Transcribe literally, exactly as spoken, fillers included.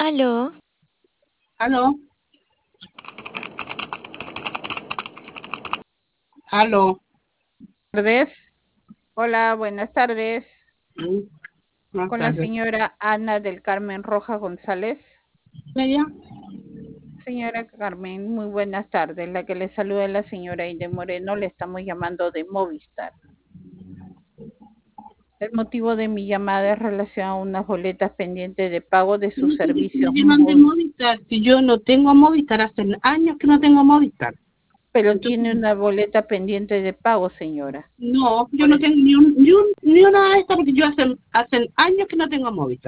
Aló, Aló, aló. Tardes. Hola, buenas tardes. Mm, Buenas Con la tardes. señora Ana del Carmen Roja González. ¿Ella? Señora Carmen, muy buenas tardes. La que le saluda es la señora Inde Moreno. Le estamos llamando de Movistar. El motivo de mi llamada es relacionado a unas boletas pendientes de pago de sus ¿Cómo que que me servicios llaman de móviles. Movistar? Si yo no tengo Movistar, hace años que no tengo Movistar. Pero Entonces, tiene una boleta pendiente de pago, señora. no, yo Por no eso. tengo ni, un, ni, un, ni una de estas porque yo hace, hace años que no tengo Movistar.